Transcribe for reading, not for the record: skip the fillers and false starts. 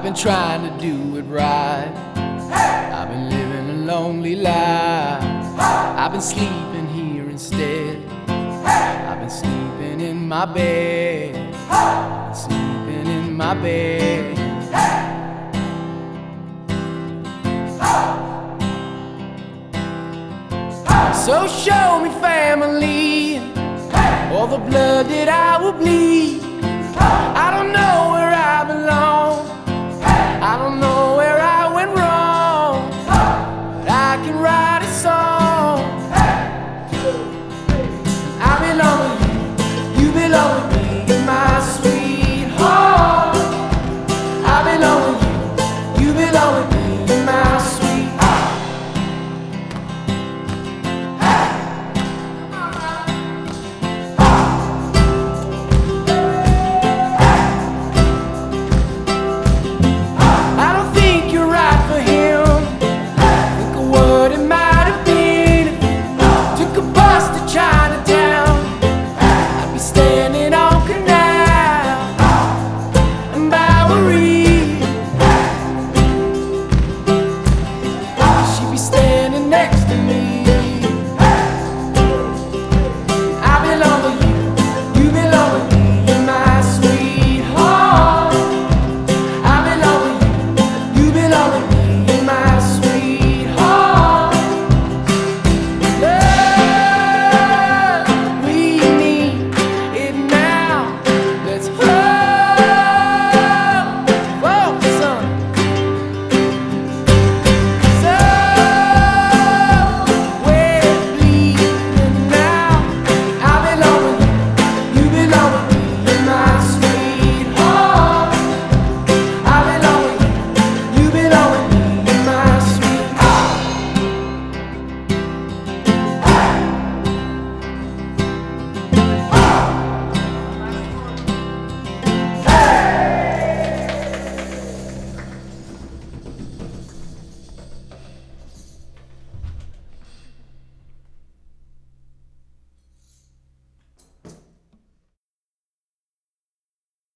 been trying to do it right. I've been living a lonely life. I've been sleeping here instead. I've been sleeping in my bed. I've been sleeping in my bed. So show me family, all the blood that I will bleed.